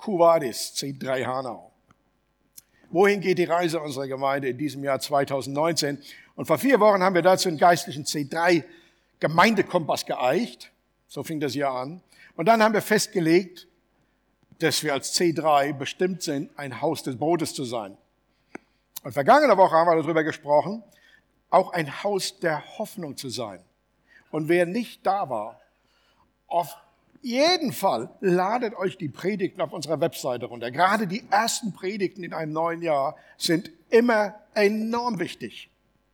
Quo Vadis, C3 Hanau. Wohin geht die Reise unserer Gemeinde in diesem Jahr 2019? Und vor 4 Wochen haben wir dazu einen geistlichen C3 Gemeindekompass geeicht. So fing das Jahr an. Und dann haben wir festgelegt, dass wir als C3 bestimmt sind, ein Haus des Brotes zu sein. Und vergangene Woche haben wir darüber gesprochen, auch ein Haus der Hoffnung zu sein. Und wer nicht da war, auf jeden Fall ladet euch die Predigten auf unserer Webseite runter. Gerade die ersten Predigten in einem neuen Jahr sind immer enorm wichtig.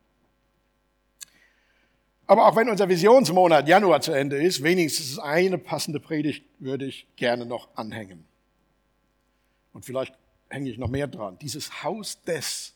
Aber auch wenn unser Visionsmonat Januar zu Ende ist, wenigstens eine passende Predigt würde ich gerne noch anhängen. Und vielleicht hänge ich noch mehr dran. Dieses Haus des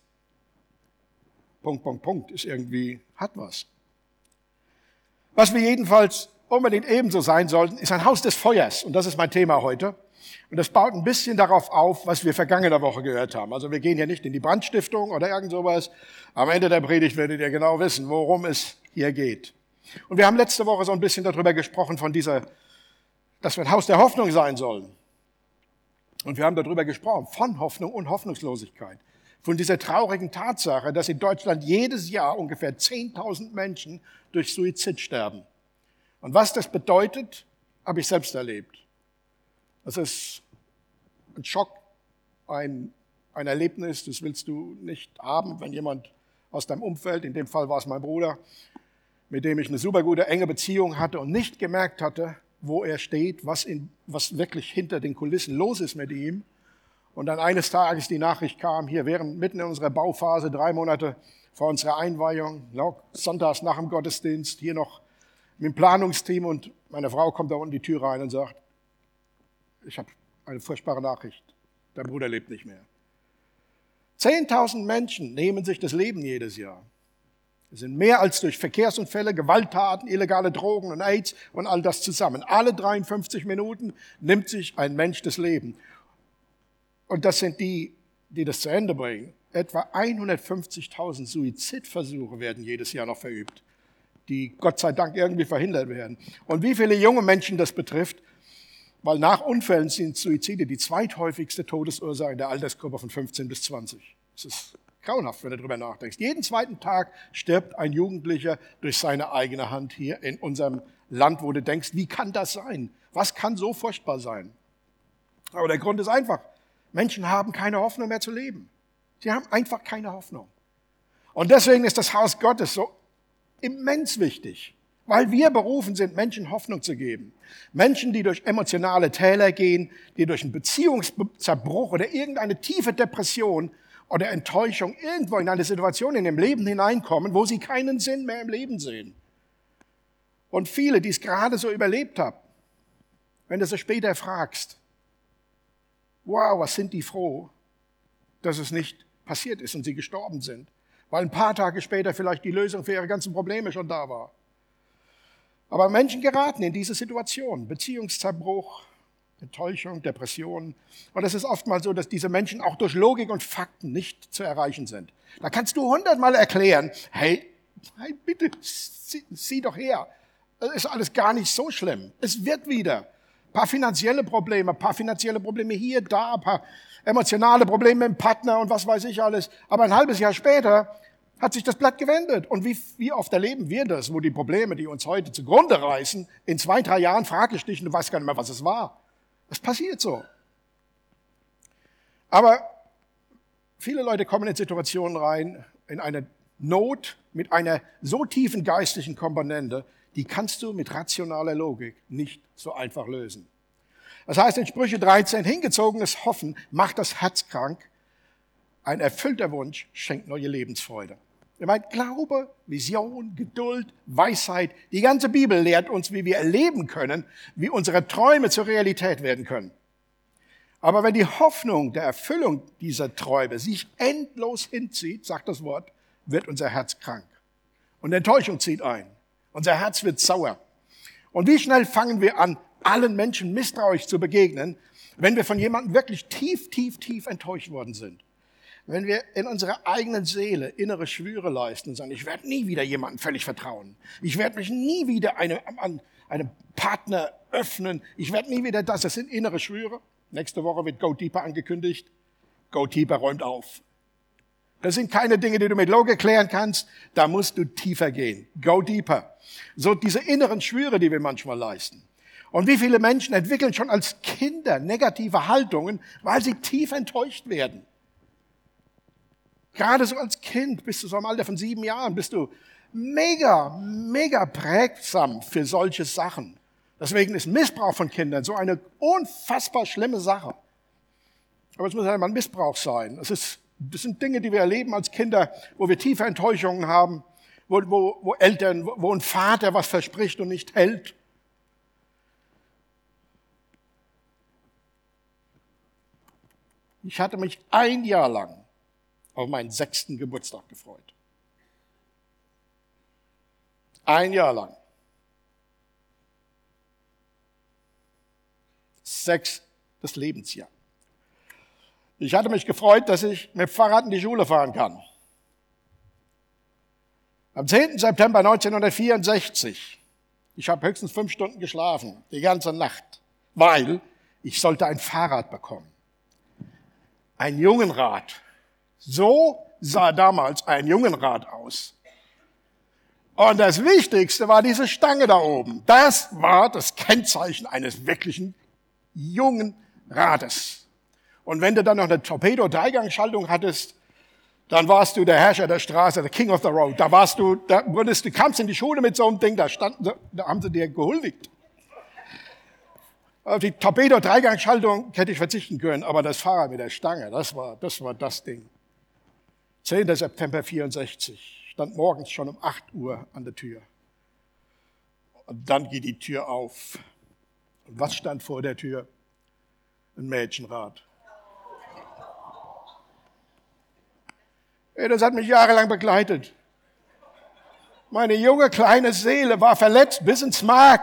ist irgendwie, hat was. Was wir jedenfalls unbedingt ebenso sein sollten, ist ein Haus des Feuers. Und das ist mein Thema heute. Und das baut ein bisschen darauf auf, was wir vergangene Woche gehört haben. Also wir gehen hier nicht in die Brandstiftung oder irgend sowas. Am Ende der Predigt werdet ihr genau wissen, worum es hier geht. Und wir haben letzte Woche so ein bisschen darüber gesprochen, dass wir ein Haus der Hoffnung sein sollen. Und wir haben darüber gesprochen, von Hoffnung und Hoffnungslosigkeit. Von dieser traurigen Tatsache, dass in Deutschland jedes Jahr ungefähr 10.000 Menschen durch Suizid sterben. Und was das bedeutet, habe ich selbst erlebt. Das ist ein Schock, ein Erlebnis, das willst du nicht haben, wenn jemand aus deinem Umfeld, in dem Fall war es mein Bruder, mit dem ich eine super gute, enge Beziehung hatte und nicht gemerkt hatte, wo er steht, was wirklich hinter den Kulissen los ist mit ihm. Und dann eines Tages die Nachricht kam, hier mitten in unserer Bauphase, 3 Monate vor unserer Einweihung, sonntags nach dem Gottesdienst, hier noch mit dem Planungsteam, und meine Frau kommt da unten die Tür rein und sagt, ich habe eine furchtbare Nachricht, dein Bruder lebt nicht mehr. 10.000 Menschen nehmen sich das Leben jedes Jahr. Es sind mehr als durch Verkehrsunfälle, Gewalttaten, illegale Drogen und AIDS und all das zusammen. Alle 53 Minuten nimmt sich ein Mensch das Leben. Und das sind die das zu Ende bringen. Etwa 150.000 Suizidversuche werden jedes Jahr noch verübt, die Gott sei Dank irgendwie verhindert werden. Und wie viele junge Menschen das betrifft, weil nach Unfällen sind Suizide die zweithäufigste Todesursache in der Altersgruppe von 15 bis 20. Das ist grauenhaft, wenn du darüber nachdenkst. Jeden zweiten Tag stirbt ein Jugendlicher durch seine eigene Hand hier in unserem Land, wo du denkst, wie kann das sein? Was kann so furchtbar sein? Aber der Grund ist einfach. Menschen haben keine Hoffnung mehr zu leben. Sie haben einfach keine Hoffnung. Und deswegen ist das Haus Gottes so immens wichtig, weil wir berufen sind, Menschen Hoffnung zu geben. Menschen, die durch emotionale Täler gehen, die durch einen Beziehungszerbruch oder irgendeine tiefe Depression oder Enttäuschung irgendwo in eine Situation in ihrem Leben hineinkommen, wo sie keinen Sinn mehr im Leben sehen. Und viele, die es gerade so überlebt haben, wenn du sie später fragst, wow, was sind die froh, dass es nicht passiert ist und sie gestorben sind, weil ein paar Tage später vielleicht die Lösung für ihre ganzen Probleme schon da war. Aber Menschen geraten in diese Situation, Beziehungszerbruch, Enttäuschung, Depressionen. Und es ist oftmals so, dass diese Menschen auch durch Logik und Fakten nicht zu erreichen sind. Da kannst du 100-mal erklären, hey bitte, sieh doch her, das ist alles gar nicht so schlimm. Es wird wieder. Ein paar finanzielle Probleme hier, da, ein paar emotionale Probleme mit dem Partner und was weiß ich alles. Aber ein halbes Jahr später hat sich das Blatt gewendet. Und wie oft erleben wir das, wo die Probleme, die uns heute zugrunde reißen, in 2-3 Jahren fraglich stehen, du weißt gar nicht mehr, was es war. Das passiert so. Aber viele Leute kommen in Situationen rein, in eine Not mit einer so tiefen geistlichen Komponente, die kannst du mit rationaler Logik nicht so einfach lösen. Das heißt in Sprüche 13, hingezogenes Hoffen macht das Herz krank, ein erfüllter Wunsch schenkt neue Lebensfreude. Ich meine, Glaube, Vision, Geduld, Weisheit, die ganze Bibel lehrt uns, wie wir erleben können, wie unsere Träume zur Realität werden können. Aber wenn die Hoffnung der Erfüllung dieser Träume sich endlos hinzieht, sagt das Wort, wird unser Herz krank. Und Enttäuschung zieht ein. Unser Herz wird sauer. Und wie schnell fangen wir an, allen Menschen misstrauisch zu begegnen, wenn wir von jemandem wirklich tief enttäuscht worden sind. Wenn wir in unserer eigenen Seele innere Schwüre leisten und sagen, ich werde nie wieder jemandem völlig vertrauen. Ich werde mich nie wieder einem Partner öffnen. Ich werde nie wieder das. Das sind innere Schwüre. Nächste Woche wird Go Deeper angekündigt. Go Deeper räumt auf. Das sind keine Dinge, die du mit Logik klären kannst. Da musst du tiefer gehen. Go Deeper. So diese inneren Schwüre, die wir manchmal leisten. Und wie viele Menschen entwickeln schon als Kinder negative Haltungen, weil sie tief enttäuscht werden. Gerade so als Kind, bist du so im Alter von 7 Jahren, bist du mega prägsam für solche Sachen. Deswegen ist Missbrauch von Kindern so eine unfassbar schlimme Sache. Aber es muss einmal ein Missbrauch sein. Das sind Dinge, die wir erleben als Kinder, wo wir tiefe Enttäuschungen haben, wo Eltern, wo ein Vater was verspricht und nicht hält. Ich hatte mich 1 Jahr lang auf meinen 6. Geburtstag gefreut. 1 Jahr lang. 6. Lebensjahr. Ich hatte mich gefreut, dass ich mit dem Fahrrad in die Schule fahren kann. Am 10. September 1964, ich habe höchstens 5 Stunden geschlafen, die ganze Nacht, weil ich sollte ein Fahrrad bekommen. Ein Jungenrad. So sah damals ein Jungenrad aus. Und das Wichtigste war diese Stange da oben. Das war das Kennzeichen eines wirklichen jungen Rades. Und wenn du dann noch eine Torpedo-Dreigangschaltung hattest, dann warst du der Herrscher der Straße, der King of the Road. Du kamst in die Schule mit so einem Ding, da haben sie dir gehuldigt. Auf die Torpedo-Dreigangschaltung hätte ich verzichten können, aber das Fahrrad mit der Stange, das war das Ding. 10. September 64, stand morgens schon um 8 Uhr an der Tür. Und dann geht die Tür auf. Und was stand vor der Tür? Ein Mädchenrad. Das hat mich jahrelang begleitet. Meine junge kleine Seele war verletzt bis ins Mark.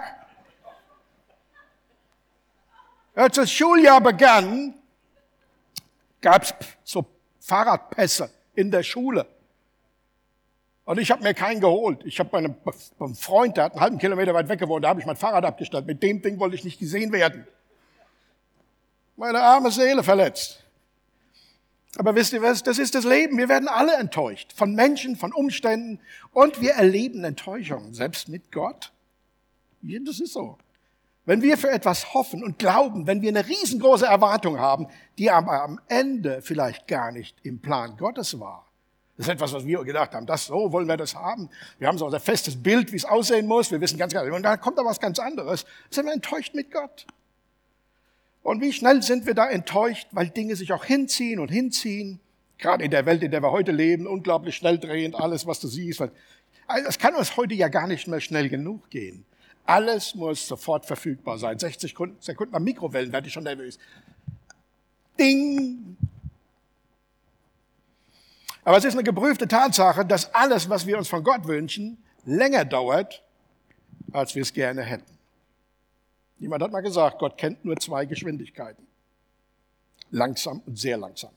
Als das Schuljahr begann, gab es so Fahrradpässe in der Schule. Und ich habe mir keinen geholt. Ich habe bei einem Freund, der hat einen halben Kilometer weit weg gewohnt, da habe ich mein Fahrrad abgestellt. Mit dem Ding wollte ich nicht gesehen werden. Meine arme Seele verletzt. Aber wisst ihr was, das ist das Leben. Wir werden alle enttäuscht. Von Menschen, von Umständen. Und wir erleben Enttäuschungen, selbst mit Gott. Das ist so. Wenn wir für etwas hoffen und glauben, wenn wir eine riesengroße Erwartung haben, die aber am Ende vielleicht gar nicht im Plan Gottes war. Das ist etwas, was wir gedacht haben, so wollen wir das haben. Wir haben so unser festes Bild, wie es aussehen muss. Wir wissen ganz genau, und dann kommt da was ganz anderes. Sind wir enttäuscht mit Gott. Und wie schnell sind wir da enttäuscht, weil Dinge sich auch hinziehen. Gerade in der Welt, in der wir heute leben, unglaublich schnell drehend, alles, was du siehst. Es kann uns heute ja gar nicht mehr schnell genug gehen. Alles muss sofort verfügbar sein. 60 Sekunden am Mikrowellen werde ich schon nervös. Ding! Aber es ist eine geprüfte Tatsache, dass alles, was wir uns von Gott wünschen, länger dauert, als wir es gerne hätten. Jemand hat mal gesagt, Gott kennt nur 2 Geschwindigkeiten. Langsam und sehr langsam.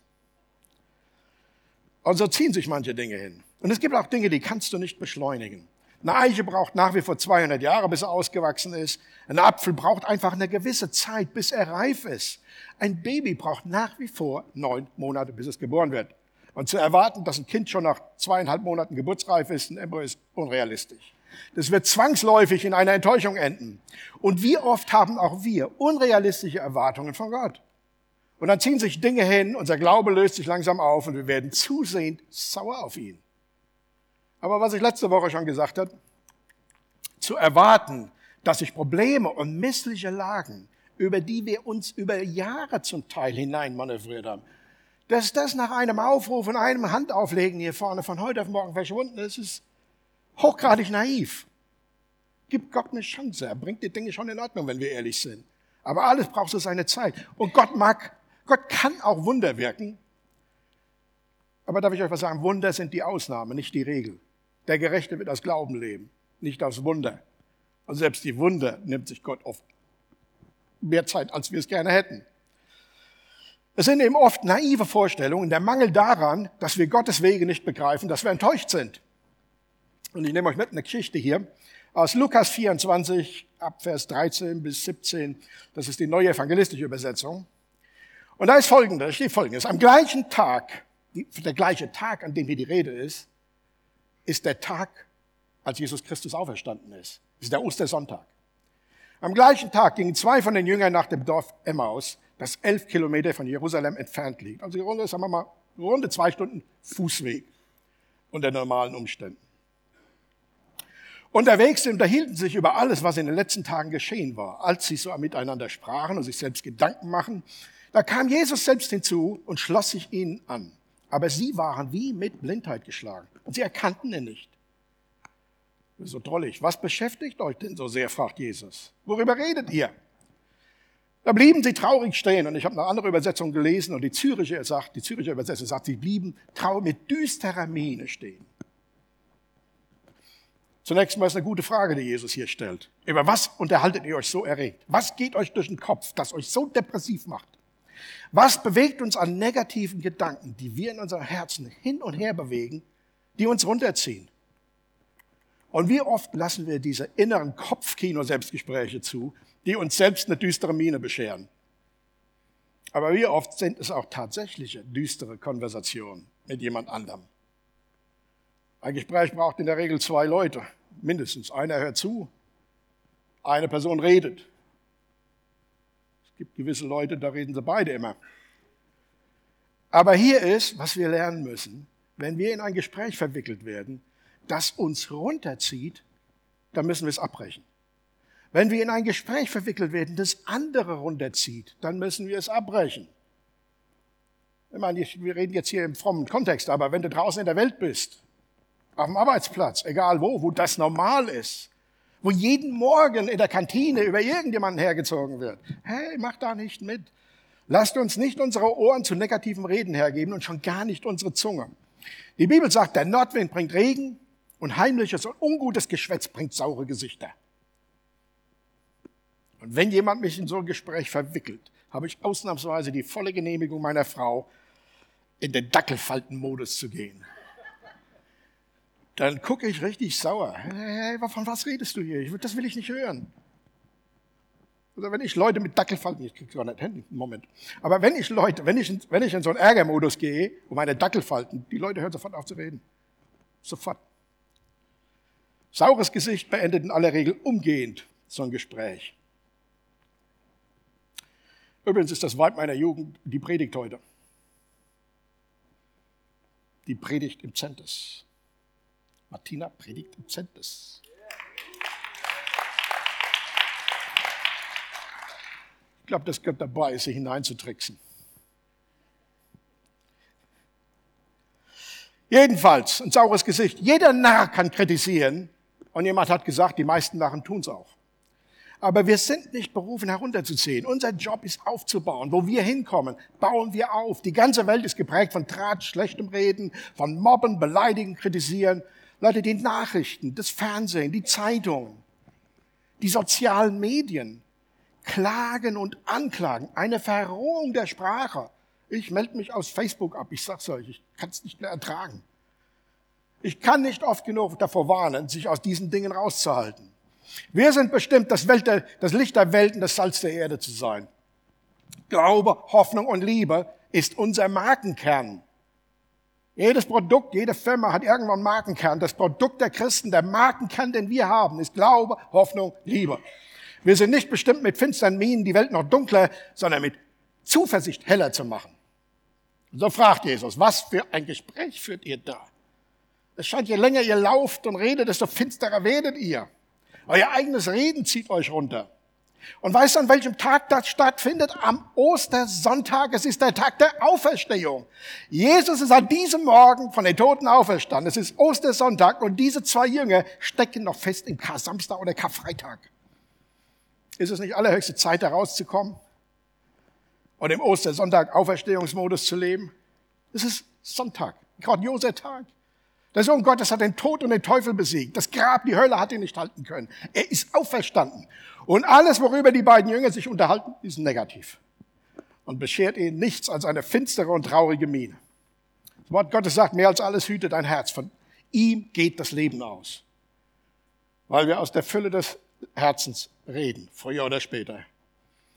Und so ziehen sich manche Dinge hin. Und es gibt auch Dinge, die kannst du nicht beschleunigen. Eine Eiche braucht nach wie vor 200 Jahre, bis er ausgewachsen ist. Ein Apfel braucht einfach eine gewisse Zeit, bis er reif ist. Ein Baby braucht nach wie vor 9 Monate, bis es geboren wird. Und zu erwarten, dass ein Kind schon nach 2,5 Monaten geburtsreif ist, ein Embryo, ist unrealistisch. Das wird zwangsläufig in einer Enttäuschung enden. Und wie oft haben auch wir unrealistische Erwartungen von Gott? Und dann ziehen sich Dinge hin, unser Glaube löst sich langsam auf und wir werden zusehend sauer auf ihn. Aber was ich letzte Woche schon gesagt habe, zu erwarten, dass sich Probleme und missliche Lagen, über die wir uns über Jahre zum Teil hineinmanövriert haben, dass das nach einem Aufruf und einem Handauflegen hier vorne von heute auf morgen verschwunden ist, ist hochgradig naiv. Gibt Gott eine Chance. Er bringt die Dinge schon in Ordnung, wenn wir ehrlich sind. Aber alles braucht so seine Zeit. Und Gott kann auch Wunder wirken. Aber darf ich euch was sagen? Wunder sind die Ausnahme, nicht die Regel. Der Gerechte wird aus Glauben leben, nicht aus Wunder. Und selbst die Wunder nimmt sich Gott oft mehr Zeit, als wir es gerne hätten. Es sind eben oft naive Vorstellungen, der Mangel daran, dass wir Gottes Wege nicht begreifen, dass wir enttäuscht sind. Und ich nehme euch mit eine Geschichte hier aus Lukas 24, ab Vers 13 bis 17. Das ist die neue evangelistische Übersetzung. Und da steht Folgendes. Am gleichen Tag, der gleiche Tag, an dem hier die Rede ist der Tag, als Jesus Christus auferstanden ist. Das ist der Ostersonntag. Am gleichen Tag gingen 2 von den Jüngern nach dem Dorf Emmaus, das 11 Kilometer von Jerusalem entfernt liegt. Also sagen wir mal, runde 2 Stunden Fußweg unter normalen Umständen. Unterwegs unterhielten sich über alles, was in den letzten Tagen geschehen war. Als sie so miteinander sprachen und sich selbst Gedanken machen, da kam Jesus selbst hinzu und schloss sich ihnen an. Aber sie waren wie mit Blindheit geschlagen und sie erkannten ihn nicht. Das ist so drollig. Was beschäftigt euch denn so sehr, fragt Jesus. Worüber redet ihr? Da blieben sie traurig stehen. Und ich habe eine andere Übersetzung gelesen und die Zürcher Übersetzung sagt, sie blieben traurig mit düsterer Miene stehen. Zunächst mal ist eine gute Frage, die Jesus hier stellt. Über was unterhaltet ihr euch so erregt? Was geht euch durch den Kopf, das euch so depressiv macht? Was bewegt uns an negativen Gedanken, die wir in unserem Herzen hin und her bewegen, die uns runterziehen? Und wie oft lassen wir diese inneren Kopfkino-Selbstgespräche zu, die uns selbst eine düstere Miene bescheren? Aber wie oft sind es auch tatsächliche düstere Konversationen mit jemand anderem? Ein Gespräch braucht in der Regel 2 Leute, mindestens. Einer hört zu, eine Person redet. Es gibt gewisse Leute, da reden sie beide immer. Aber hier ist, was wir lernen müssen, wenn wir in ein Gespräch verwickelt werden, das uns runterzieht, dann müssen wir es abbrechen. Wenn wir in ein Gespräch verwickelt werden, das andere runterzieht, dann müssen wir es abbrechen. Ich meine, wir reden jetzt hier im frommen Kontext, aber wenn du draußen in der Welt bist, auf dem Arbeitsplatz, egal wo das normal ist, wo jeden Morgen in der Kantine über irgendjemanden hergezogen wird. Hey, mach da nicht mit. Lasst uns nicht unsere Ohren zu negativen Reden hergeben und schon gar nicht unsere Zunge. Die Bibel sagt, der Nordwind bringt Regen und heimliches und ungutes Geschwätz bringt saure Gesichter. Und wenn jemand mich in so ein Gespräch verwickelt, habe ich ausnahmsweise die volle Genehmigung meiner Frau, in den Dackelfaltenmodus zu gehen. Dann gucke ich richtig sauer. Hey, von was redest du hier? Das will ich nicht hören. Oder wenn ich Leute mit Dackelfalten, ich kriege gar nicht hin, Moment. Aber wenn ich in so einen Ärgermodus gehe, wo meine Dackelfalten, die Leute hören sofort auf zu reden. Sofort. Saures Gesicht beendet in aller Regel umgehend so ein Gespräch. Übrigens ist das Weib meiner Jugend die Predigt heute. Die Predigt im Zentes. Martina predigt im Zentes. Ich glaube, das gehört dabei, sich hineinzutricksen. Jedenfalls, ein saures Gesicht. Jeder Narr kann kritisieren. Und jemand hat gesagt, die meisten Narren tun es auch. Aber wir sind nicht berufen, herunterzuziehen. Unser Job ist aufzubauen. Wo wir hinkommen, bauen wir auf. Die ganze Welt ist geprägt von Tratsch, schlechtem Reden, von Mobben, Beleidigen, Kritisieren. Leute, die Nachrichten, das Fernsehen, die Zeitungen, die sozialen Medien, Klagen und Anklagen, eine Verrohung der Sprache. Ich melde mich aus Facebook ab, ich sag's euch, ich kann es nicht mehr ertragen. Ich kann nicht oft genug davor warnen, sich aus diesen Dingen rauszuhalten. Wir sind bestimmt, das Licht der Welt und das Salz der Erde zu sein. Glaube, Hoffnung und Liebe ist unser Markenkern. Jedes Produkt, jede Firma hat irgendwann einen Markenkern. Das Produkt der Christen, der Markenkern, den wir haben, ist Glaube, Hoffnung, Liebe. Wir sind nicht bestimmt mit finsteren Mienen die Welt noch dunkler, sondern mit Zuversicht heller zu machen. Und so fragt Jesus, was für ein Gespräch führt ihr da? Es scheint, je länger ihr lauft und redet, desto finsterer werdet ihr. Euer eigenes Reden zieht euch runter. Und weißt du, an welchem Tag das stattfindet? Am Ostersonntag. Es ist der Tag der Auferstehung. Jesus ist an diesem Morgen von den Toten auferstanden. Es ist Ostersonntag und diese 2 Jünger stecken noch fest im Kar-Samstag oder Karfreitag. Ist es nicht allerhöchste Zeit, da rauszukommen und im Ostersonntag Auferstehungsmodus zu leben? Es ist Sonntag, ein grandioser Tag. Der Sohn Gottes hat den Tod und den Teufel besiegt. Das Grab, die Hölle hat ihn nicht halten können. Er ist auferstanden. Und alles, worüber die beiden Jünger sich unterhalten, ist negativ. Und beschert ihnen nichts als eine finstere und traurige Miene. Das Wort Gottes sagt, mehr als alles hüte dein Herz. Von ihm geht das Leben aus. Weil wir aus der Fülle des Herzens reden, früher oder später.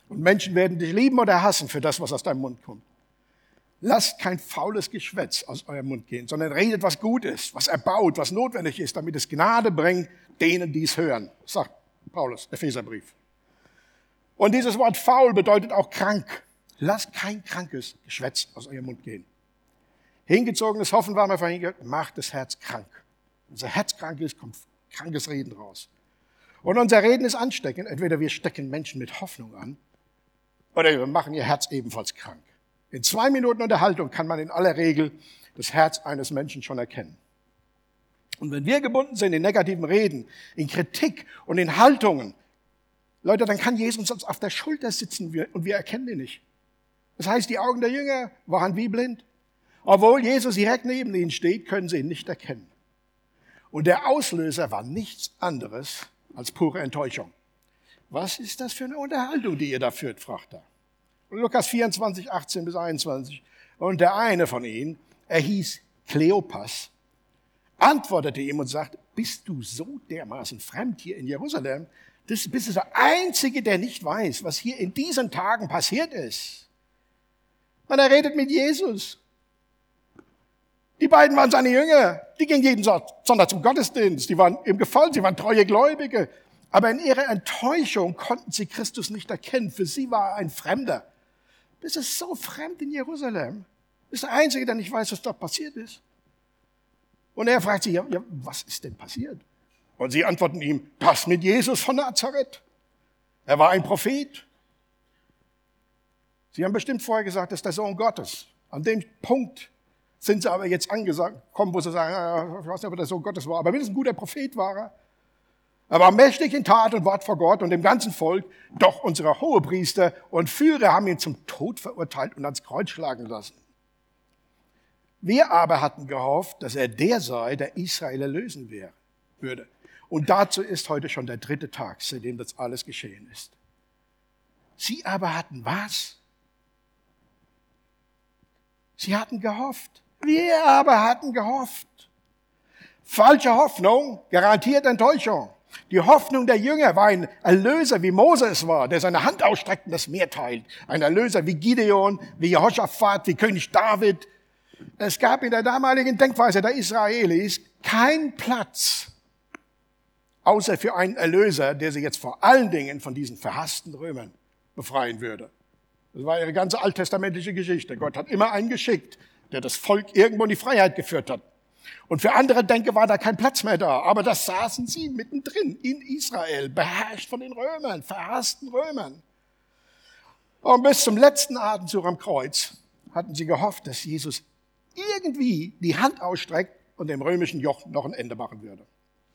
Und Menschen werden dich lieben oder hassen für das, was aus deinem Mund kommt. Lasst kein faules Geschwätz aus eurem Mund gehen, sondern redet, was gut ist, was erbaut, was notwendig ist, damit es Gnade bringt, denen, die es hören. Sagt Paulus, Epheserbrief. Und dieses Wort faul bedeutet auch krank. Lasst kein krankes Geschwätz aus eurem Mund gehen. Hingezogenes Hoffen war mir vorhin gehört, macht das Herz krank. Wenn unser Herz krank ist, kommt krankes Reden raus. Und unser Reden ist ansteckend. Entweder wir stecken Menschen mit Hoffnung an oder wir machen ihr Herz ebenfalls krank. In 2 Minuten Unterhaltung kann man in aller Regel das Herz eines Menschen schon erkennen. Und wenn wir gebunden sind in negativen Reden, in Kritik und in Haltungen, Leute, dann kann Jesus uns auf der Schulter sitzen und wir erkennen ihn nicht. Das heißt, die Augen der Jünger waren wie blind. Obwohl Jesus direkt neben ihnen steht, können sie ihn nicht erkennen. Und der Auslöser war nichts anderes als pure Enttäuschung. Was ist das für eine Unterhaltung, die ihr da führt, fragt er. Und Lukas 24, 18 bis 21. Und der eine von ihnen, er hieß Kleopas, antwortete ihm und sagte, bist du so dermaßen fremd hier in Jerusalem? Bist du der Einzige, der nicht weiß, was hier in diesen Tagen passiert ist. Man, er redet mit Jesus. Die beiden waren seine Jünger. Die gingen jeden Sonntag zum Gottesdienst. Die waren ihm gefallen, sie waren treue Gläubige. Aber in ihrer Enttäuschung konnten sie Christus nicht erkennen. Für sie war er ein Fremder. Bist du so fremd in Jerusalem? Bist der Einzige, der nicht weiß, was dort passiert ist. Und er fragt sie, ja, was ist denn passiert? Und sie antworten ihm, das mit Jesus von Nazareth. Er war ein Prophet. Sie haben bestimmt vorher gesagt, das ist der Sohn Gottes. An dem Punkt sind sie aber jetzt angekommen, wo sie sagen, ich weiß nicht, ob er der Sohn Gottes war, aber mindestens ein guter Prophet war er. Er war mächtig in Tat und Wort vor Gott und dem ganzen Volk. Doch unsere Hohepriester und Führer haben ihn zum Tod verurteilt und ans Kreuz schlagen lassen. Wir aber hatten gehofft, dass er der sei, der Israel erlösen würde. Und dazu ist heute schon der 3. Tag, seitdem das alles geschehen ist. Sie aber hatten was? Sie hatten gehofft. Wir aber hatten gehofft. Falsche Hoffnung garantiert Enttäuschung. Die Hoffnung der Jünger war ein Erlöser, wie Moses war, der seine Hand ausstreckt und das Meer teilt. Ein Erlöser wie Gideon, wie Jehoschaphat, wie König David. Es gab in der damaligen Denkweise der Israelis keinen Platz, außer für einen Erlöser, der sie jetzt vor allen Dingen von diesen verhassten Römern befreien würde. Das war ihre ganze alttestamentliche Geschichte. Gott hat immer einen geschickt, der das Volk irgendwo in die Freiheit geführt hat. Und für andere Denke war da kein Platz mehr da. Aber das saßen sie mittendrin in Israel, beherrscht von den Römern, verhassten Römern. Und bis zum letzten Atemzug am Kreuz hatten sie gehofft, dass Jesus irgendwie die Hand ausstreckt und dem römischen Joch noch ein Ende machen würde.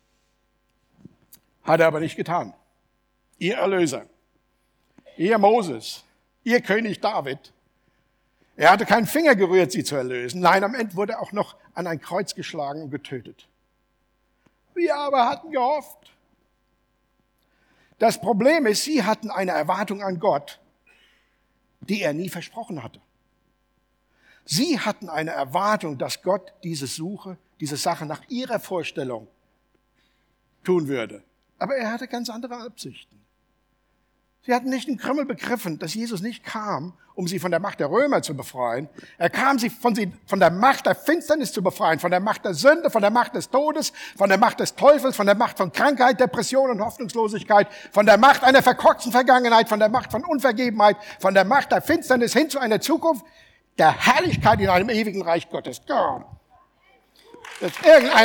Hat er aber nicht getan. Ihr Erlöser, ihr Moses, ihr König David, er hatte keinen Finger gerührt, sie zu erlösen. Nein, am Ende wurde er auch noch an ein Kreuz geschlagen und getötet. Wir aber hatten gehofft. Das Problem ist, sie hatten eine Erwartung an Gott, die er nie versprochen hatte. Sie hatten eine Erwartung, dass Gott diese Sache nach ihrer Vorstellung tun würde. Aber er hatte ganz andere Absichten. Sie hatten nicht den Krümmel begriffen, dass Jesus nicht kam, um sie von der Macht der Römer zu befreien. Er kam, sie von der Macht der Finsternis zu befreien, von der Macht der Sünde, von der Macht des Todes, von der Macht des Teufels, von der Macht von Krankheit, Depression und Hoffnungslosigkeit, von der Macht einer verkorksten Vergangenheit, von der Macht von Unvergebenheit, von der Macht der Finsternis hin zu einer Zukunft der Herrlichkeit in einem ewigen Reich Gottes. Das ist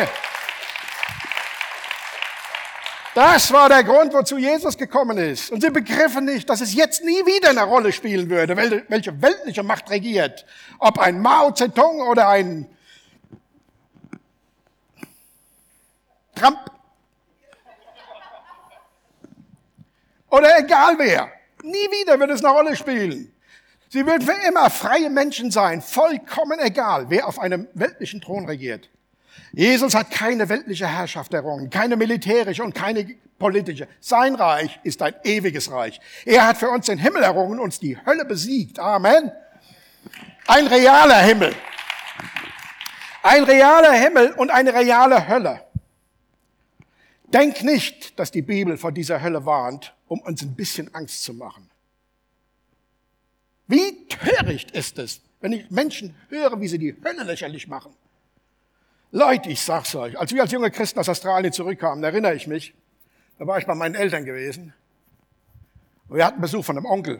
Das war der Grund, wozu Jesus gekommen ist. Und sie begriffen nicht, dass es jetzt nie wieder eine Rolle spielen würde, welche weltliche Macht regiert. Ob ein Mao Zedong oder ein Trump. Oder egal wer. Nie wieder wird es eine Rolle spielen. Sie würden für immer freie Menschen sein, vollkommen egal, wer auf einem weltlichen Thron regiert. Jesus hat keine weltliche Herrschaft errungen, keine militärische und keine politische. Sein Reich ist ein ewiges Reich. Er hat für uns den Himmel errungen, uns die Hölle besiegt. Amen. Ein realer Himmel. Ein realer Himmel und eine reale Hölle. Denk nicht, dass die Bibel vor dieser Hölle warnt, um uns ein bisschen Angst zu machen. Wie töricht ist es, wenn ich Menschen höre, wie sie die Hölle lächerlich machen. Leute, ich sag's euch, als wir als junge Christen aus Australien zurückkamen, erinnere ich mich, da war ich bei meinen Eltern gewesen und wir hatten Besuch von einem Onkel,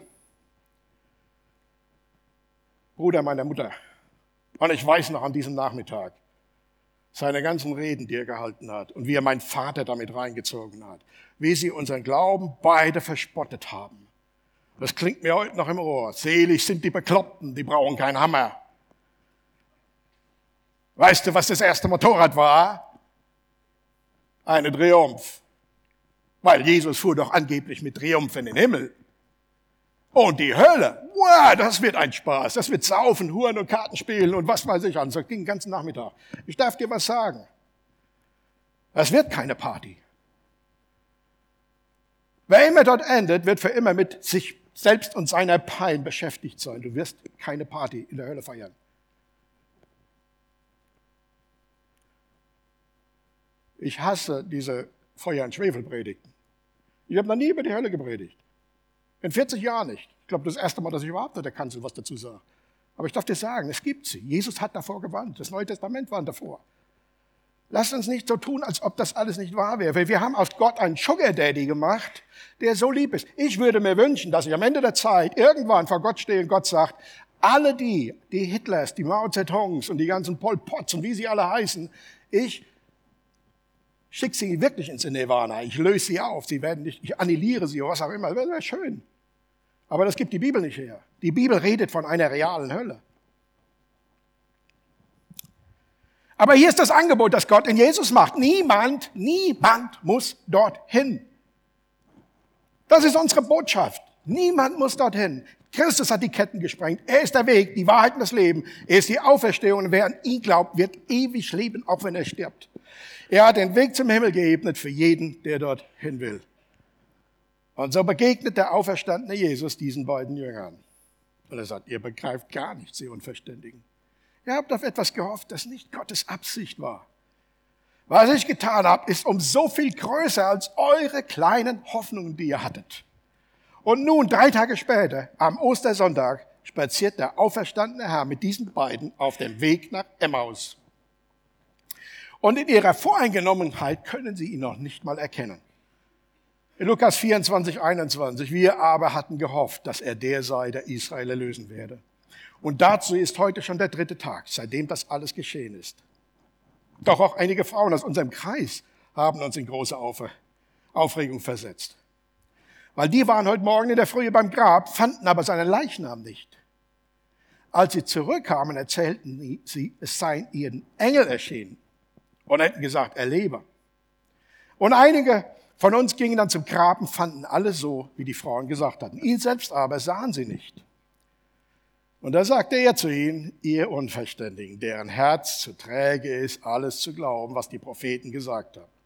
Bruder meiner Mutter. Und ich weiß noch an diesem Nachmittag seine ganzen Reden, die er gehalten hat und wie er meinen Vater damit reingezogen hat, wie sie unseren Glauben beide verspottet haben. Das klingt mir heute noch im Ohr. Selig sind die Bekloppten, die brauchen keinen Hammer. Weißt du, was das erste Motorrad war? Eine Triumph. Weil Jesus fuhr doch angeblich mit Triumph in den Himmel. Und die Hölle, wow, das wird ein Spaß. Das wird Saufen, Huren und Kartenspielen und was weiß ich alles. Das ging den ganzen Nachmittag. Ich darf dir was sagen. Das wird keine Party. Wer immer dort endet, wird für immer mit sich selbst und seiner Pein beschäftigt sein. Du wirst keine Party in der Hölle feiern. Ich hasse diese Feuer- und Schwefelpredigten. Ich habe noch nie über die Hölle gepredigt. In 40 Jahren nicht. Ich glaube, das erste Mal, dass ich überhaupt in der Kanzel was dazu sage. Aber ich darf dir sagen, es gibt sie. Jesus hat davor gewarnt. Das Neue Testament warnt davor. Lasst uns nicht so tun, als ob das alles nicht wahr wäre. Weil wir haben aus Gott einen Sugar Daddy gemacht, der so lieb ist. Ich würde mir wünschen, dass ich am Ende der Zeit irgendwann vor Gott stehe und Gott sagt, alle die Hitlers, die Mao Zedongs und die ganzen Pol Pots und wie sie alle heißen, ich schicke sie wirklich ins Nirvana. Ich löse sie auf. Sie werden nicht, ich annihiliere sie oder was auch immer. Das wäre schön. Aber das gibt die Bibel nicht her. Die Bibel redet von einer realen Hölle. Aber hier ist das Angebot, das Gott in Jesus macht. Niemand muss dorthin. Das ist unsere Botschaft. Niemand muss dorthin. Christus hat die Ketten gesprengt. Er ist der Weg, die Wahrheit und das Leben. Er ist die Auferstehung. Und wer an ihn glaubt, wird ewig leben, auch wenn er stirbt. Er hat den Weg zum Himmel geebnet für jeden, der dorthin will. Und so begegnet der auferstandene Jesus diesen beiden Jüngern. Und er sagt, ihr begreift gar nichts, ihr Unverständigen. Ihr habt auf etwas gehofft, das nicht Gottes Absicht war. Was ich getan habe, ist um so viel größer als eure kleinen Hoffnungen, die ihr hattet. Und nun, 3 Tage später, am Ostersonntag, spaziert der auferstandene Herr mit diesen beiden auf dem Weg nach Emmaus. Und in ihrer Voreingenommenheit können sie ihn noch nicht mal erkennen. In Lukas 24, 21, wir aber hatten gehofft, dass er der sei, der Israel erlösen werde. Und dazu ist heute schon der 3. Tag, seitdem das alles geschehen ist. Doch auch einige Frauen aus unserem Kreis haben uns in große Aufregung versetzt. Weil die waren heute Morgen in der Frühe beim Grab, fanden aber seinen Leichnam nicht. Als sie zurückkamen, erzählten sie, es seien ihren Engel erschienen und hätten gesagt, er lebe. Und einige von uns gingen dann zum Grab und fanden alles so, wie die Frauen gesagt hatten. Ihn selbst aber sahen sie nicht. Und da sagte er zu ihnen, ihr Unverständigen, deren Herz zu träge ist, alles zu glauben, was die Propheten gesagt haben.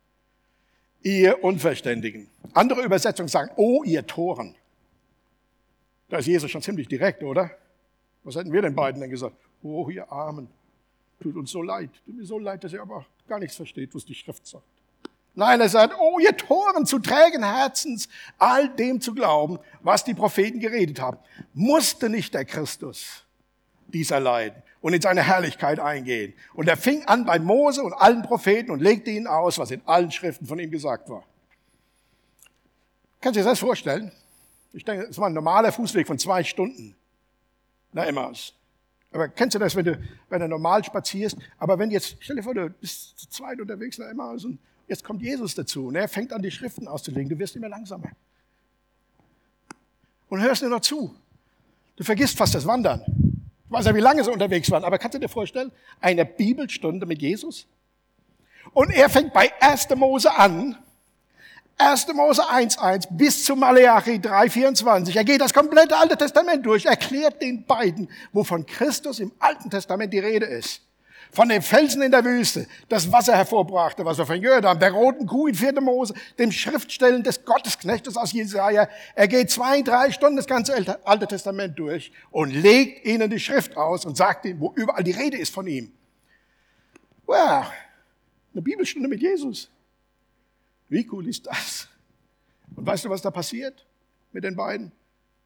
Ihr Unverständigen. Andere Übersetzungen sagen, oh, ihr Toren. Da ist Jesus schon ziemlich direkt, oder? Was hätten wir den beiden denn gesagt? Oh, ihr Armen, tut uns so leid. Tut mir so leid, dass ihr aber gar nichts versteht, was die Schrift sagt. Nein, er sagt, oh, ihr Toren zu trägen Herzens, all dem zu glauben, was die Propheten geredet haben. Musste nicht der Christus dieser leiden und in seine Herrlichkeit eingehen. Und er fing an bei Mose und allen Propheten und legte ihnen aus, was in allen Schriften von ihm gesagt war. Kannst du dir das vorstellen? Ich denke, es war ein normaler Fußweg von 2 Stunden nach Emmaus. Aber kennst du das, wenn du normal spazierst? Aber wenn jetzt, stell dir vor, du bist zu zweit unterwegs nach Emmaus und jetzt kommt Jesus dazu und er fängt an, die Schriften auszulegen. Du wirst immer langsamer. Und hörst nur noch zu. Du vergisst fast das Wandern. Ich weiß ja, wie lange sie unterwegs waren, aber kannst du dir vorstellen, eine Bibelstunde mit Jesus? Und er fängt bei 1. Mose an, 1. Mose 1,1 bis zu Maleachi 3,24. Er geht das komplette Alte Testament durch, erklärt den beiden, wovon Christus im Alten Testament die Rede ist. Von dem Felsen in der Wüste, das Wasser hervorbrachte, was wir von Jordan, der roten Kuh in 4. Mose, dem Schriftstellen des Gottesknechtes aus Jesaja. Er geht 2, 3 Stunden das ganze Alte Testament durch und legt ihnen die Schrift aus und sagt ihnen, wo überall die Rede ist von ihm. Wow, eine Bibelstunde mit Jesus. Wie cool ist das? Und weißt du, was da passiert mit den beiden?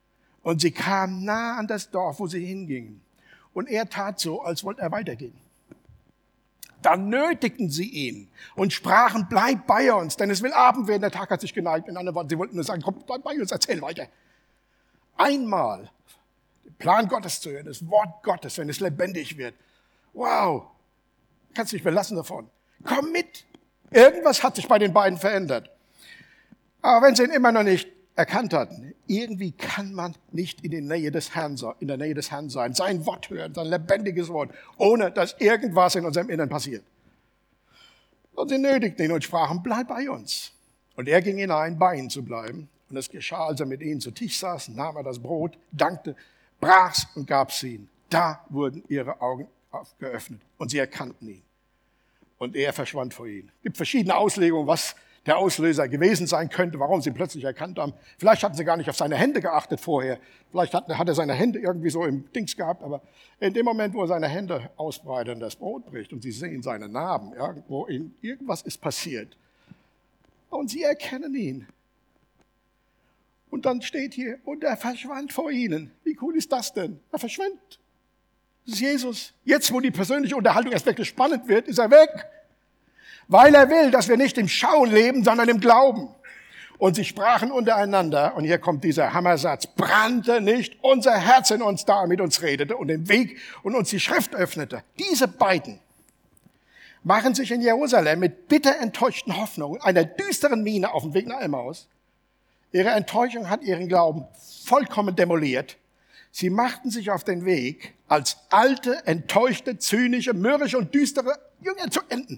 Und sie kamen nah an das Dorf, wo sie hingingen. Und er tat so, als wollte er weitergehen. Dann nötigten sie ihn und sprachen, bleib bei uns, denn es will Abend werden, der Tag hat sich geneigt. In anderen Worten, sie wollten nur sagen, komm, bleib bei uns, erzähl weiter. Einmal den Plan Gottes zu hören, das Wort Gottes, wenn es lebendig wird. Wow, kannst dich verlassen davon. Komm mit. Irgendwas hat sich bei den beiden verändert. Aber wenn sie ihn immer noch nicht erkannt hatten, irgendwie kann man nicht in der Nähe des Herrn sein, sein Wort hören, sein lebendiges Wort, ohne dass irgendwas in unserem Innern passiert. Und sie nötigten ihn und sprachen, bleib bei uns. Und er ging hinein, bei ihnen zu bleiben. Und es geschah, als er mit ihnen zu Tisch saß, nahm er das Brot, dankte, brach's und gab's ihnen. Da wurden ihre Augen geöffnet und sie erkannten ihn. Und er verschwand vor ihnen. Es gibt verschiedene Auslegungen, was der Auslöser gewesen sein könnte, warum sie plötzlich erkannt haben. Vielleicht hatten sie gar nicht auf seine Hände geachtet vorher. Vielleicht hat er seine Hände irgendwie so im Dings gehabt. Aber in dem Moment, wo er seine Hände ausbreitet und das Brot bricht und sie sehen seine Narben, irgendwo irgendwas ist passiert. Und sie erkennen ihn. Und dann steht hier, und er verschwand vor ihnen. Wie cool ist das denn? Er verschwindet. Das ist Jesus. Jetzt, wo die persönliche Unterhaltung erst wirklich spannend wird, ist er weg. Weil er will, dass wir nicht im Schauen leben, sondern im Glauben. Und sie sprachen untereinander, und hier kommt dieser Hammersatz, brannte nicht unser Herz in uns, da er mit uns redete und den Weg und uns die Schrift öffnete. Diese beiden machen sich in Jerusalem mit bitter enttäuschten Hoffnungen, einer düsteren Miene auf dem Weg nach Emmaus. Ihre Enttäuschung hat ihren Glauben vollkommen demoliert. Sie machten sich auf den Weg, als alte, enttäuschte, zynische, mürrische und düstere Jünger zu enden.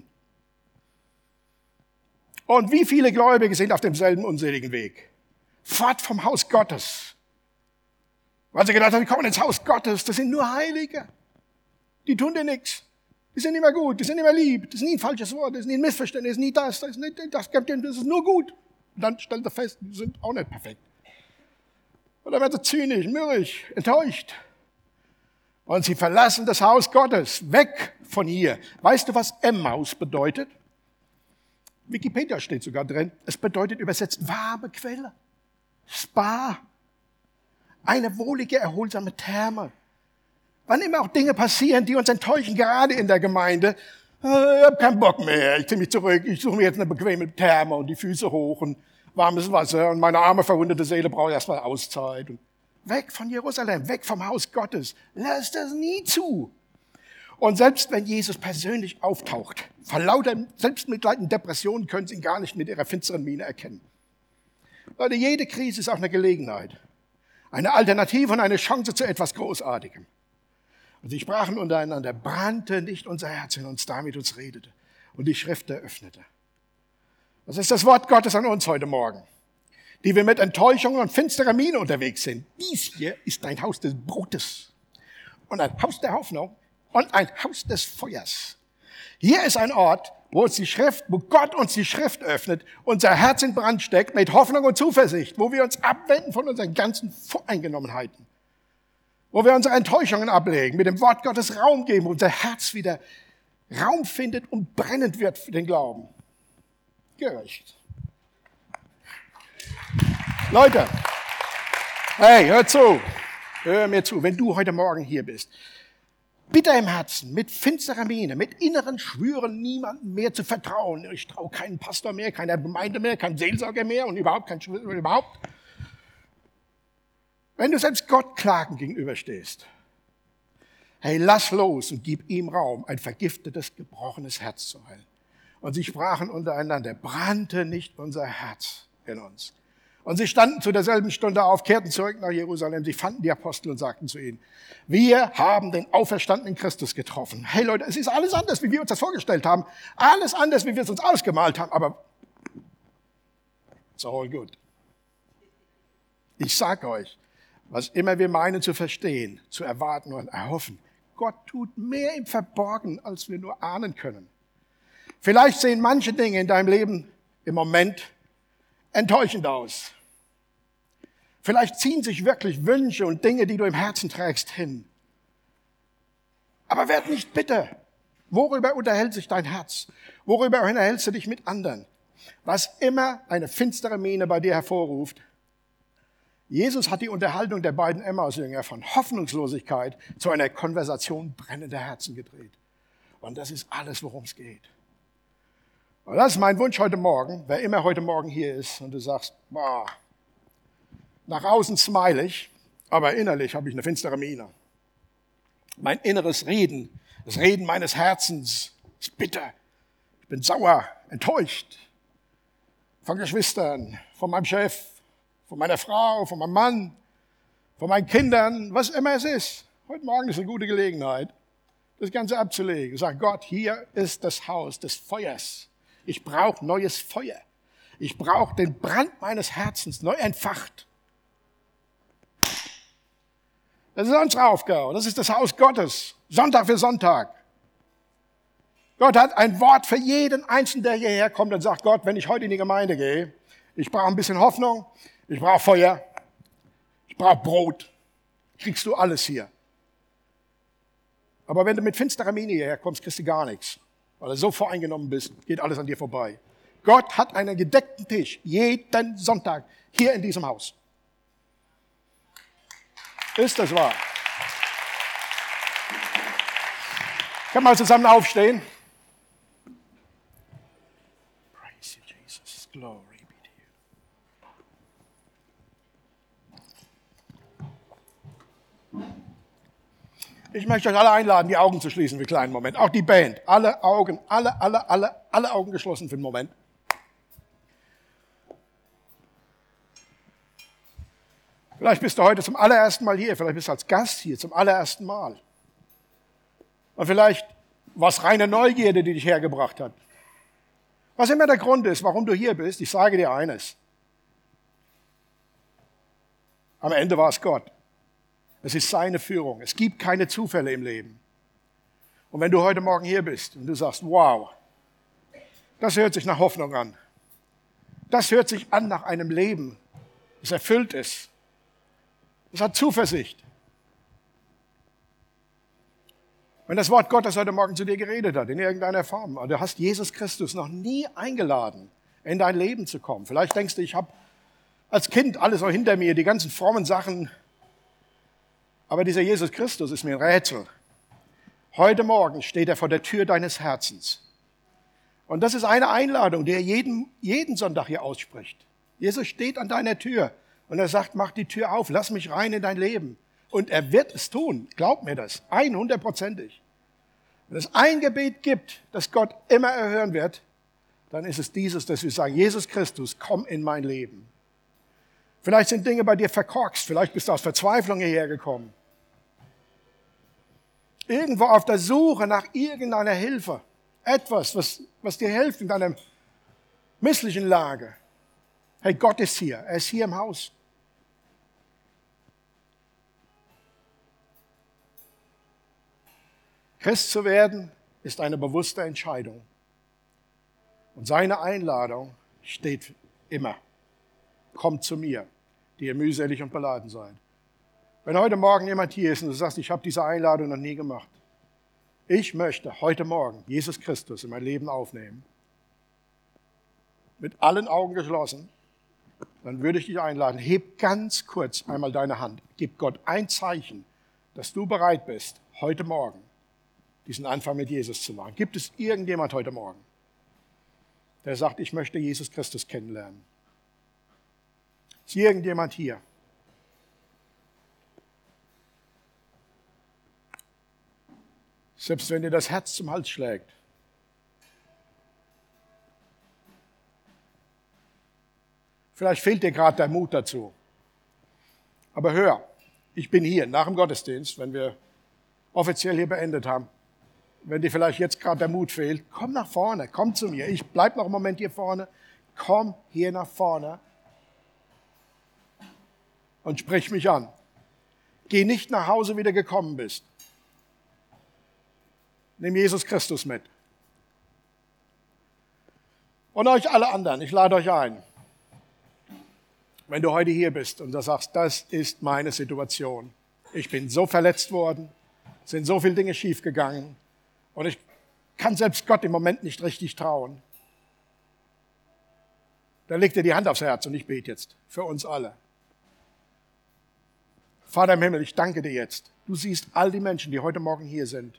Und wie viele Gläubige sind auf demselben unseligen Weg? Fort vom Haus Gottes. Weil sie gedacht haben, die kommen ins Haus Gottes, das sind nur Heilige. Die tun dir nichts. Die sind immer gut, die sind immer lieb. Das ist nie ein falsches Wort, das ist nie ein Missverständnis, das ist nie das ist nicht das, das ist nur gut. Und dann stellt er fest, die sind auch nicht perfekt. Und dann wird er zynisch, mürrisch, enttäuscht. Und sie verlassen das Haus Gottes, weg von hier. Weißt du, was Emmaus bedeutet? Wikipedia steht sogar drin. Es bedeutet übersetzt warme Quelle, Spa, eine wohlige, erholsame Therme. Wann immer auch Dinge passieren, die uns enttäuschen, gerade in der Gemeinde, ich habe keinen Bock mehr, ich ziehe mich zurück, ich suche mir jetzt eine bequeme Therme und die Füße hoch und warmes Wasser und meine arme, verwundete Seele braucht erstmal Auszeit. Und weg von Jerusalem, weg vom Haus Gottes. Lass das nie zu. Und selbst wenn Jesus persönlich auftaucht, vor lauter Selbstmitleid und Depressionen können sie ihn gar nicht mit ihrer finsteren Miene erkennen. Leute, jede Krise ist auch eine Gelegenheit, eine Alternative und eine Chance zu etwas Großartigem. Und sie sprachen untereinander, brannte nicht unser Herz in uns, damit uns redete und die Schrift eröffnete. Das ist das Wort Gottes an uns heute Morgen, die wir mit Enttäuschung und finsterer Miene unterwegs sind. Dies hier ist ein Haus des Brotes und ein Haus der Hoffnung und ein Haus des Feuers. Hier ist ein Ort, wo Gott uns die Schrift öffnet, unser Herz in Brand steckt mit Hoffnung und Zuversicht, wo wir uns abwenden von unseren ganzen Voreingenommenheiten, wo wir unsere Enttäuschungen ablegen, mit dem Wort Gottes Raum geben, unser Herz wieder Raum findet und brennend wird für den Glauben. Gerecht. Leute, hey, hör mir zu, wenn du heute Morgen hier bist, bitter im Herzen, mit finsterer Miene, mit inneren Schwüren, niemandem mehr zu vertrauen. Ich traue keinen Pastor mehr, keiner Gemeinde mehr, keinen Seelsorger mehr und überhaupt. Wenn du selbst Gott klagen gegenüberstehst, hey, lass los und gib ihm Raum, ein vergiftetes, gebrochenes Herz zu heilen. Und sie sprachen untereinander, brannte nicht unser Herz in uns. Und sie standen zu derselben Stunde auf, kehrten zurück nach Jerusalem. Sie fanden die Apostel und sagten zu ihnen, wir haben den auferstandenen Christus getroffen. Hey Leute, es ist alles anders, wie wir uns das vorgestellt haben. Alles anders, wie wir es uns ausgemalt haben. Aber it's all good. Ich sage euch, was immer wir meinen zu verstehen, zu erwarten und erhoffen, Gott tut mehr im Verborgenen, als wir nur ahnen können. Vielleicht sehen manche Dinge in deinem Leben im Moment enttäuschend aus. Vielleicht ziehen sich wirklich Wünsche und Dinge, die du im Herzen trägst, hin. Aber werd nicht bitter. Worüber unterhält sich dein Herz? Worüber unterhältst du dich mit anderen? Was immer eine finstere Miene bei dir hervorruft, Jesus hat die Unterhaltung der beiden Emmaus-Jünger von Hoffnungslosigkeit zu einer Konversation brennender Herzen gedreht. Und das ist alles, worum es geht. Und das ist mein Wunsch heute Morgen, wer immer heute Morgen hier ist und du sagst, boah, nach außen smile ich, aber innerlich habe ich eine finstere Miene. Mein inneres Reden, das Reden meines Herzens ist bitter. Ich bin sauer, enttäuscht von Geschwistern, von meinem Chef, von meiner Frau, von meinem Mann, von meinen Kindern, was immer es ist. Heute Morgen ist eine gute Gelegenheit, das Ganze abzulegen. Sag Gott, hier ist das Haus des Feuers. Ich brauche neues Feuer. Ich brauche den Brand meines Herzens neu entfacht. Das ist unsere Aufgabe. Das ist das Haus Gottes. Sonntag für Sonntag. Gott hat ein Wort für jeden Einzelnen, der hierher kommt und sagt, Gott, wenn ich heute in die Gemeinde gehe, ich brauche ein bisschen Hoffnung, ich brauche Feuer, ich brauche Brot. Kriegst du alles hier. Aber wenn du mit finsterer Miene hierher kommst, kriegst du gar nichts. Weil du so voreingenommen bist, geht alles an dir vorbei. Gott hat einen gedeckten Tisch, jeden Sonntag, hier in diesem Haus. Ist das wahr? Können wir mal zusammen aufstehen? Praise you, Jesus. Glory be to you. Ich möchte euch alle einladen, die Augen zu schließen für einen kleinen Moment. Auch die Band. Alle Augen, alle Augen geschlossen für einen Moment. Vielleicht bist du heute zum allerersten Mal hier, vielleicht bist du als Gast hier zum allerersten Mal. Und vielleicht war es reine Neugierde, die dich hergebracht hat. Was immer der Grund ist, warum du hier bist, ich sage dir eines. Am Ende war es Gott. Es ist seine Führung. Es gibt keine Zufälle im Leben. Und wenn du heute Morgen hier bist und du sagst, wow, das hört sich nach Hoffnung an. Das hört sich an nach einem Leben, das erfüllt ist. Es hat Zuversicht. Wenn das Wort Gottes heute Morgen zu dir geredet hat, in irgendeiner Form, und du hast Jesus Christus noch nie eingeladen, in dein Leben zu kommen. Vielleicht denkst du, ich habe als Kind alles so hinter mir, die ganzen frommen Sachen. Aber dieser Jesus Christus ist mir ein Rätsel. Heute Morgen steht er vor der Tür deines Herzens. Und das ist eine Einladung, die er jeden Sonntag hier ausspricht. Jesus steht an deiner Tür. Und er sagt, mach die Tür auf, lass mich rein in dein Leben. Und er wird es tun, glaub mir das, 100%ig. Wenn es ein Gebet gibt, das Gott immer erhören wird, dann ist es dieses, dass wir sagen, Jesus Christus, komm in mein Leben. Vielleicht sind Dinge bei dir verkorkst, vielleicht bist du aus Verzweiflung hierher gekommen. Irgendwo auf der Suche nach irgendeiner Hilfe. Etwas, was dir hilft in deiner misslichen Lage. Hey, Gott ist hier, er ist hier im Haus. Christ zu werden ist eine bewusste Entscheidung. Und seine Einladung steht immer. Kommt zu mir, die ihr mühselig und beladen seid. Wenn heute Morgen jemand hier ist und du sagst, ich habe diese Einladung noch nie gemacht. Ich möchte heute Morgen Jesus Christus in mein Leben aufnehmen. Mit allen Augen geschlossen. Dann würde ich dich einladen, heb ganz kurz einmal deine Hand. Gib Gott ein Zeichen, dass du bereit bist, heute Morgen diesen Anfang mit Jesus zu machen. Gibt es irgendjemand heute Morgen, der sagt, ich möchte Jesus Christus kennenlernen? Ist irgendjemand hier? Selbst wenn dir das Herz zum Hals schlägt. Vielleicht fehlt dir gerade der Mut dazu. Aber hör, ich bin hier nach dem Gottesdienst, wenn wir offiziell hier beendet haben. Wenn dir vielleicht jetzt gerade der Mut fehlt, komm nach vorne, komm zu mir. Ich bleib noch einen Moment hier vorne. Komm hier nach vorne und sprich mich an. Geh nicht nach Hause, wie du gekommen bist. Nimm Jesus Christus mit. Und euch alle anderen, ich lade euch ein. Wenn du heute hier bist und du sagst, das ist meine Situation. Ich bin so verletzt worden, sind so viele Dinge schiefgegangen und ich kann selbst Gott im Moment nicht richtig trauen. Dann leg dir die Hand aufs Herz und ich bete jetzt für uns alle. Vater im Himmel, ich danke dir jetzt. Du siehst all die Menschen, die heute Morgen hier sind.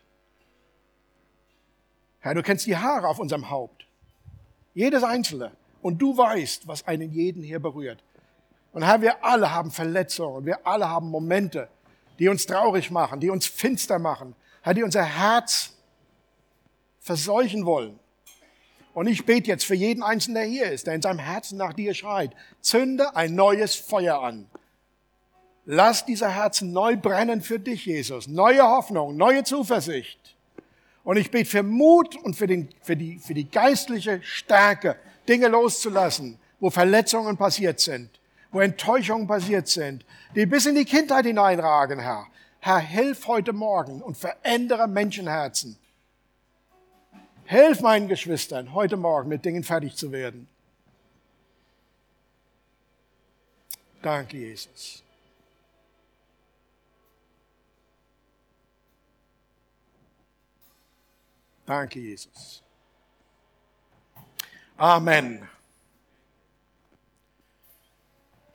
Herr, du kennst die Haare auf unserem Haupt. Jedes einzelne. Und du weißt, was einen jeden hier berührt. Und Herr, wir alle haben Verletzungen. Wir alle haben Momente, die uns traurig machen, die uns finster machen. Herr, die unser Herz verseuchen wollen. Und ich bete jetzt für jeden Einzelnen, der hier ist, der in seinem Herzen nach dir schreit. Zünde ein neues Feuer an. Lass diese Herzen neu brennen für dich, Jesus. Neue Hoffnung, neue Zuversicht. Und ich bete für Mut und für die geistliche Stärke, Dinge loszulassen, wo Verletzungen passiert sind, wo Enttäuschungen passiert sind, die bis in die Kindheit hineinragen, Herr. Herr, hilf heute Morgen und verändere Menschenherzen. Hilf meinen Geschwistern, heute Morgen mit Dingen fertig zu werden. Danke, Jesus. Danke, Jesus. Amen.